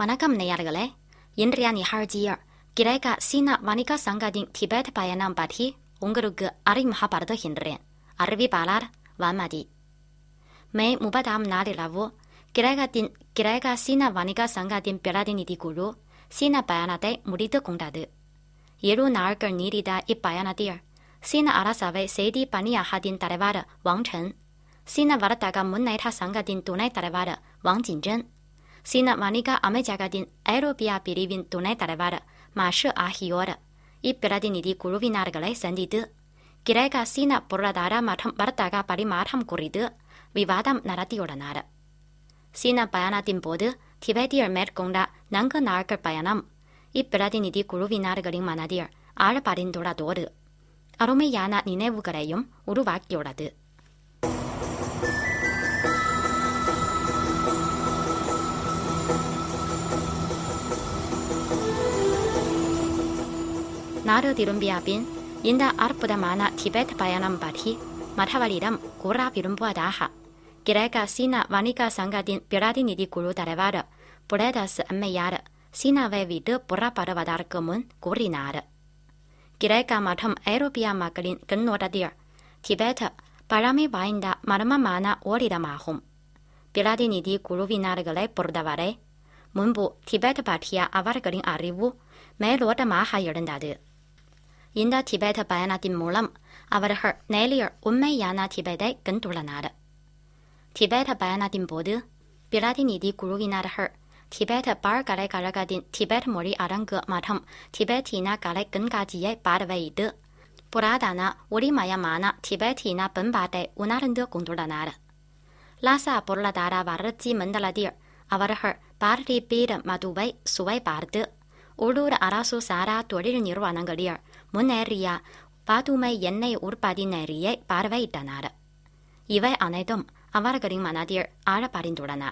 வணக்கம் நேயர்களே. இன்றைய நிகழ்ச்சியில் கிரேக்க சீன வணிக சங்கத்தின் திபெத் பயணம் பற்றி உங்களுக்கு அறிமுகப்படுத்துகின்றேன். அறிவிப்பாளர் வான்மதி. மே 30ஆம் நாளிரவு கிரேக்க சீன வணிக சங்கத்தின் பிரதிநிதி குழு சீன பயணத்தை முடித்துக் கொண்டது. 7 நாட்கள் நீடித்த இப்பயணத்தில் சீன அரசவை செய்தி பணியகத்தின் தலைவர் வாங் சென், சீன வர்த்தக முன்னேற்ற சங்கத்தின் துணைத் தலைவர் வாங் ஜின்ஜன், சீன வணிக அமைச்சகத்தின் ஐரோப்பிய பிரிவின் துணைத் தலைவர் மாஷு ஆகியோர் இப்பிரதிநிதி குழுவினர்களை சந்தித்து கிரேக்க சீன பொருளாதார மற்றும் வர்த்தக பரிமாற்றம் குறித்து விவாதம் நடத்தியுள்ளனர். சீன பயணத்தின் போது திபெத்தில் மேற்கொண்ட 4 நாட்கள் பயணம் இப்பிரதிநிதி குழுவினர்களின் மனதில் ஆழப்படைந்துள்ளதோடு அருமையான நினைவுகளையும் உருவாக்கியுள்ளது. நாடு திரும்பிய பின் இந்த அற்புதமான திபெத் பயணம் பற்றி மற்றவரிடம் கூற விரும்புவதாக கிரேக்க சீன வணிக சங்கத்தின் பிரதிநிதி குழு தலைவர் புலேதஸ் அம்மையார் சீனாவை விட்டு புறப்படுவதற்கு முன் கூறினார். கிரேக்க மற்றும் ஐரோப்பிய மக்களின் கண்ணோட்டத்தில் திபெத் பழமை வாய்ந்த மர்மமான ஓரிடமாகும். பிரதிநிதி குழுவினர்களை பொறுத்தவரை முன்பு திபெத் பற்றிய அவர்களின் அறிவு மேலோட்டமாக இருந்தது. இந்த திபெத் பயணத்தின் மூலம் அவர்கள் நேரில் உண்மையான திபெத்தை கண்டுள்ளனர். திபெத் பயணத்தின் போது பிரதிநிதி குழுவினர்கள் திபெத் பல்கலைக்கழகத்தின் திபெத் மொழி அரங்கு மற்றும் திபெத்தின கலை கண்காட்சியை பார்வையிட்டு புராதன ஒளிமயமான திபெத்தின பண்பாட்டை உணர்ந்து கொண்டுள்ளனர். லாசா பொருளாதார வளர்ச்சி மண்டலத்தில் அவர்கள் பார்லி பீர் மதுவை சுவை பார்த்து உள்ளூர் அரசு சாரா தொழில் நிறுவனங்களில் முன்னேறிய பாதுமை எண்ணெய் உற்பத்தி நெறியை பார்வையிட்டனர். இவை அனைத்தும் அவர்களின் மனதில் ஆழப்படைந்துள்ளன.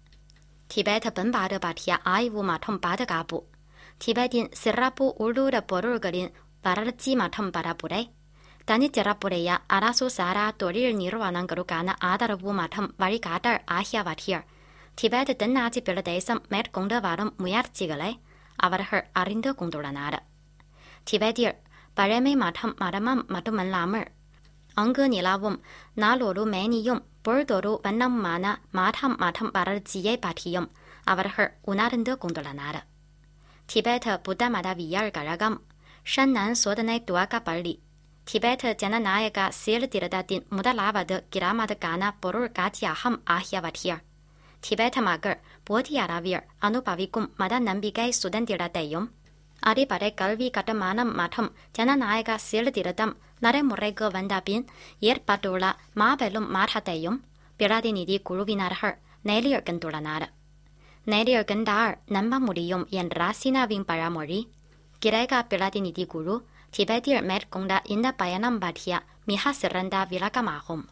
திபெத் பண்பாடு பற்றிய ஆய்வு மற்றும் பாதுகாப்பு, திபெத்தின் சிறப்பு உள்ளூர் பொருள்களின் வளர்ச்சி மற்றும் பரப்புரை, தனிச்சிறப்புடைய அரசு சாரா தொழில் நிறுவனங்களுக்கான ஆதரவு மற்றும் வழிகாட்டல் ஆகியவற்றில் திபெத் தென்னாட்சி பிரதேசம் மேற்கொண்டு வரும் முயற்சிகளை அவர்கள் அறிந்து கொண்டுள்ளனர். திபெத்தில் பழமை மற்றும் மரமம் மட்டுமல்லாமல் அங்கு நிலவும் நாளொரு மேனியும் பொழுதொரு வண்ணமுமான மாற்றம் மற்றும் வளர்ச்சியை பற்றியும் அவர்கள் உணர்ந்து கொண்டுள்ளனர். திபெத் புத்த மதவியல் கழகம், ஷன்னான் சோதனை துவக்க பள்ளி, திபெத் ஜனநாயக சீர்திருத்தத்தின் முதலாவது கிராமத்துக்கான பொருள் காட்சியகம் ஆகியவற்றில் திபெத் மக்கள் போதிய அளவில் அனுபவிக்கும் மத நம்பிக்கை சுதந்திரத்தையும் அடிப்படை கல்வி கட்டுமானம் மற்றும் ஜனநாயக சீர்திருத்தம் நடைமுறைக்கு வந்த பின் ஏற்பட்டுள்ள மாபெரும் மாற்றத்தையும் பிரதிநிதி குழுவினர்கள் நேரில் கண்டுள்ளனர். நேரில் கண்டால் நம்ப முடியும் என்ற சீனாவின் பழமொழி கிரேக்க பிரதிநிதி குழு திபெத்தில் மேற்கொண்ட இந்த பயணம் பற்றிய மிக சிறந்த விளக்கமாகும்.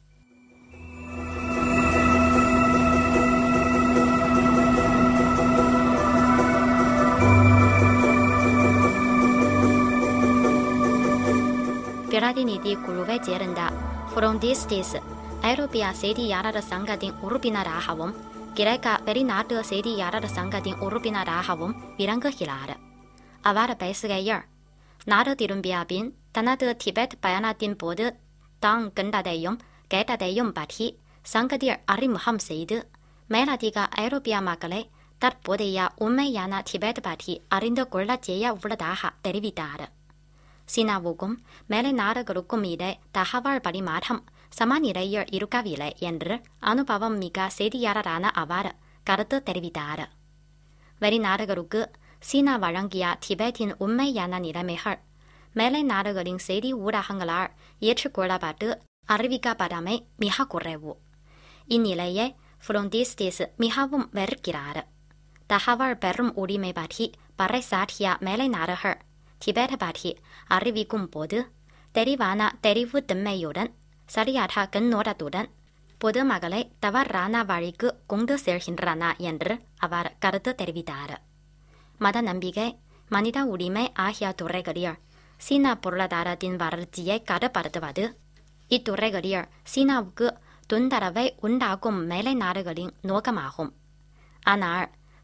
பிரதிநிதி குழுவை சேர்ந்த புரோண்டிஸ்டிஸ் ஐரோப்பிய செய்தியாளர் சங்கத்தின் உறுப்பினராகவும் கிரேக்க வெளிநாட்டு செய்தியாளர் சங்கத்தின் உறுப்பினராகவும் விளங்குகிறார். அவர் பேசுகையில் நாடு திரும்பிய பின் தனது திபெத் பயணத்தின் போது தான் கண்டதையும் கேட்டதையும் பற்றி சங்கத்தில் அறிமுகம் செய்து மேலதிக ஐரோப்பிய மக்களை தற்போதைய உண்மையான திபெத் பற்றி அறிந்து கொள்ள செய்ய உள்ளதாக தெரிவித்தார். சீனாவுக்கும் மேலை நாடுகளுக்கும் இடையே தகவல் பரிமாற்றம் சமநிலையில் இருக்கவில்லை என்று அனுபவம் மிக செய்தியாளரான அவர் கருத்து தெரிவித்தார். வெளிநாடுகளுக்கு சீனா வழங்கிய திபெத்தின் உண்மையான நிலைமைகள் மேலை நாடுகளின் செய்தி ஊடகங்களால் ஏற்றுக்கொள்ளப்பட்டு அறிவிக்கப்படாமை மிக குறைவு. இந்நிலையை புரோண்டிஸ்டிஸ் மிகவும் வெறுக்கிறார். தகவல் பெறும் உரிமை பற்றி பறைசாற்றிய மேலை நாடுகள் திபெத் பற்றி அறிவிக்கும் போது தெளிவான தெரிவுத்தன்மையுடன் சரியான கண்ணோட்டத்துடன் பொதுமக்களை தவறான வழிக்கு கொண்டு செல்கின்றன என்று அவர் கருத்து தெரிவித்தார். மத நம்பிக்கை, மனித உரிமை ஆகிய துறைகளில் சீனா பொருளாதாரத்தின் வளர்ச்சியை கட்டுப்படுத்துவது, இத்துறைகளில் சீனாவுக்கு தொந்தரவை உண்டாக்கும் மேலை நாடுகளின் நோக்கமாகும். ஆனால்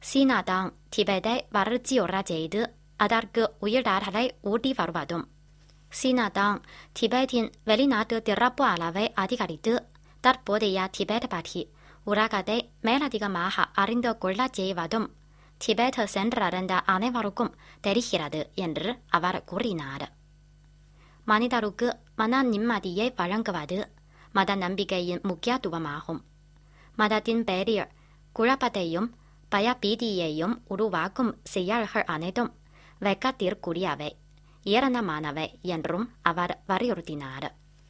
Sinadan Tibete varziorajed adarg uirdadalai udi varvadum. Sinadan Tibetin velinade dirapu alave adigarid, darpodeya Tibet bati, uragade meladiga maha arinda golla jevadum. Tibet சென்றாரந்த அனைவருக்கும் தெரிகிறது என்று அவர் கூறினார். மனிதருக்கு மன நிம்மதியை வழங்குவது மத நம்பிக்கையின் முக்கியத்துவமாகும். மதத்தின் பெயரில் குழப்பத்தையும் பயபீதியையும் உருவாக்கும் செயல்கள் அனைத்தும் வெட்கத்திற்குரியவை, ஏளனமானவை என்றும் அவர் வலியுறுத்தினார்.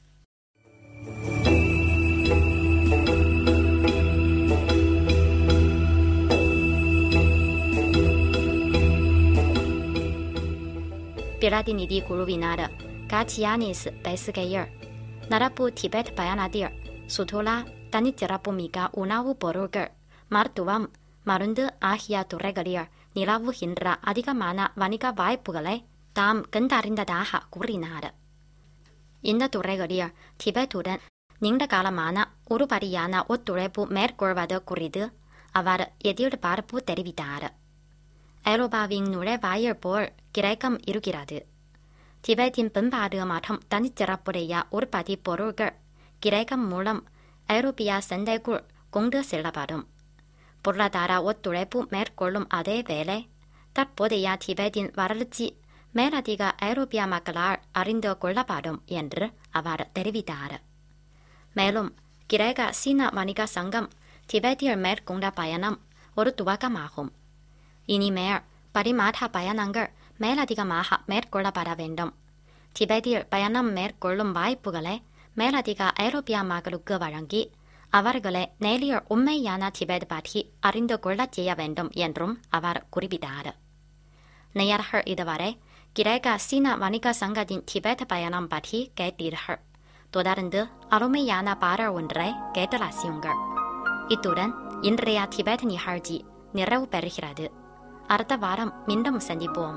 பிரதிநிதி குழுவினர் காச்சியானிஸ் பேசுகையில், நடப்பு திபெத் பயணத்தில் சுற்றுலா, தனிச்சிறப்புமிக்க உணவுப் பொருட்கள், மருத்துவம், மருந்து ஆகிய துறைகளில் நிலவுகின்ற அதிகமான வணிக வாய்ப்புகளை தாம் கண்டறிந்ததாக கூறினார். இந்த துறைகளில் திபெத்துடன் நீண்ட காலமான ஒருபடியான ஒத்துழைப்பு மேற்கொள்வது குறித்து அவர் எதிர்பார்ப்பு தெரிவித்தார். ஐரோப்பாவின் நுழைவாயில் போல் கிரேக்கம் இருக்கிறது. திபெத்தின் பண்பாடு மற்றும் தனிச்சிறப்புடைய உற்பத்தி பொருட்கள் கிரேக்கம் மூலம் ஐரோப்பிய சந்தைக்குள் கொண்டு செல்லப்படும். பொருளாதார ஒத்துழைப்பு மேற்கொள்ளும் அதே வேளை தற்போதைய திபெத்தின் வளர்ச்சி மேலதிக ஐரோப்பிய மக்களால் அறிந்து கொள்ளப்படும் என்று அவர் தெரிவித்தார். மேலும் கிரேக்க சீன வணிக சங்கம் திபெத்தில் மேற்கொண்ட பயணம் ஒரு துவக்கமாகும். இனிமேல் பரிமாற்ற பயணங்கள் மேலதிகமாக மேற்கொள்ளப்பட வேண்டும். திபெத்தில் பயணம் மேற்கொள்ளும் வாய்ப்புகளை மேலதிக ஐரோப்பிய மக்களுக்கு வழங்கி அவர்களை நேரில் உண்மையான திபெத் பற்றி அறிந்து கொள்ளச் செய்ய வேண்டும் என்றும் அவர் குறிப்பிட்டார். நேயர்கள் இதுவரை கிரேக்க சீன வணிக சங்கத்தின் திபெத் பயணம் பற்றி கேட்டீர்கள். தொடர்ந்து அருமையான பாடல் ஒன்றை கேட்டு ரசியுங்கள். இத்துடன் இன்றைய திபெத் நிகழ்ச்சி நிறைவு பெறுகிறது. அடுத்த வாரம் மீண்டும் சந்திப்போம்.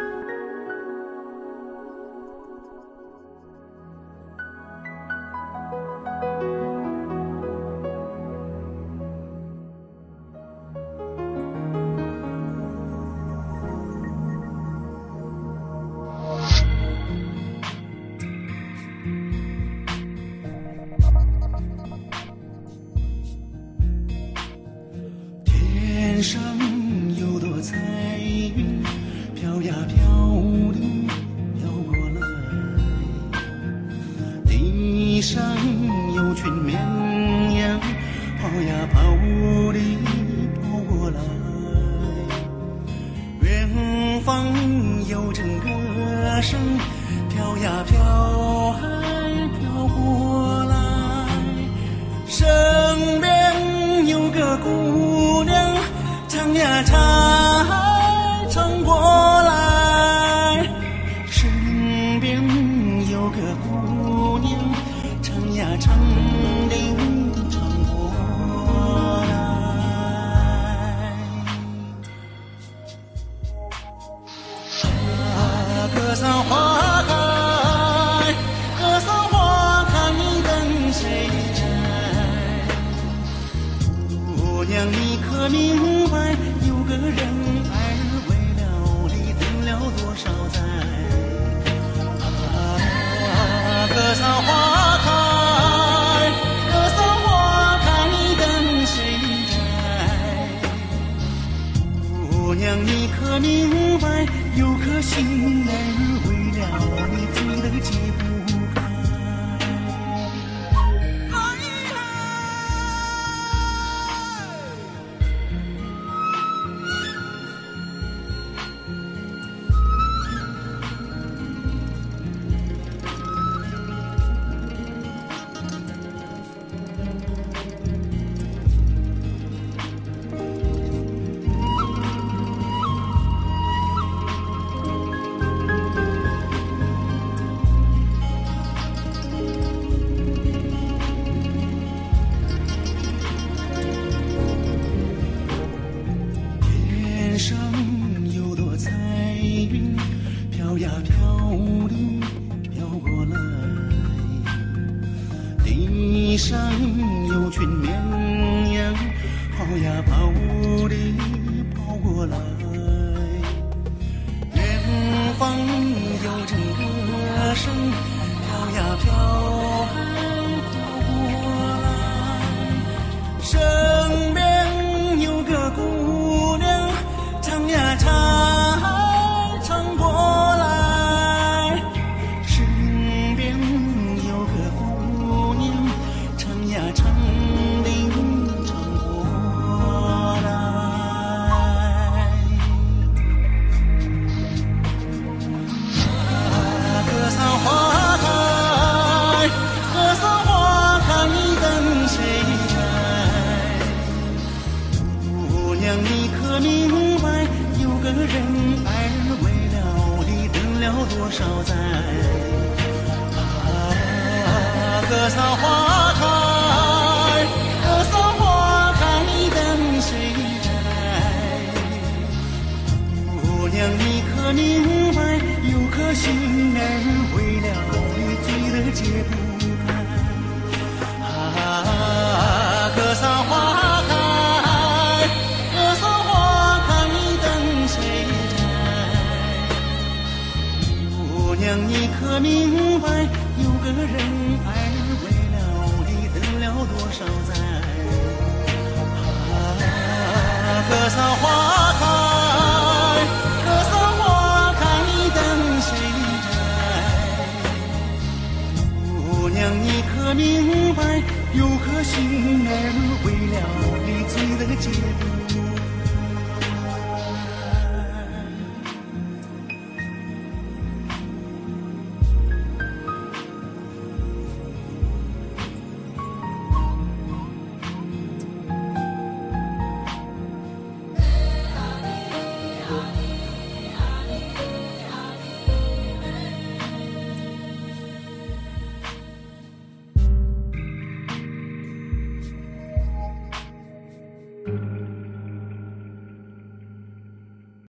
天上有朵彩云，飘呀飘的飘过来，地上有群绵羊，跑呀跑的跑过来，远方有阵歌声，飘呀飘还飘过来，身边有个姑娘，唱呀唱唱过来，身边有个姑娘，唱呀唱的唱过来。格桑花开，格桑花开，你等谁摘？姑娘，你可明白，有个人儿为了你等了多少载？格桑花开，格桑花开，你等谁摘？姑娘，你可明白，有颗心儿为了你醉得解不开。天上有朵彩云，飘呀飘的飘过来，地上有群绵羊，跑呀跑的跑多少载。格桑花开，格桑花开，等谁来？姑娘，你可明白，有颗心儿为了你醉得解不开。格桑花开，格桑花开，等谁来？姑娘，你可明白，有个人爱为了你等了多少载。格桑花开，格桑花开，等谁来？姑娘，你可明白，有颗心儿为了你醉得解不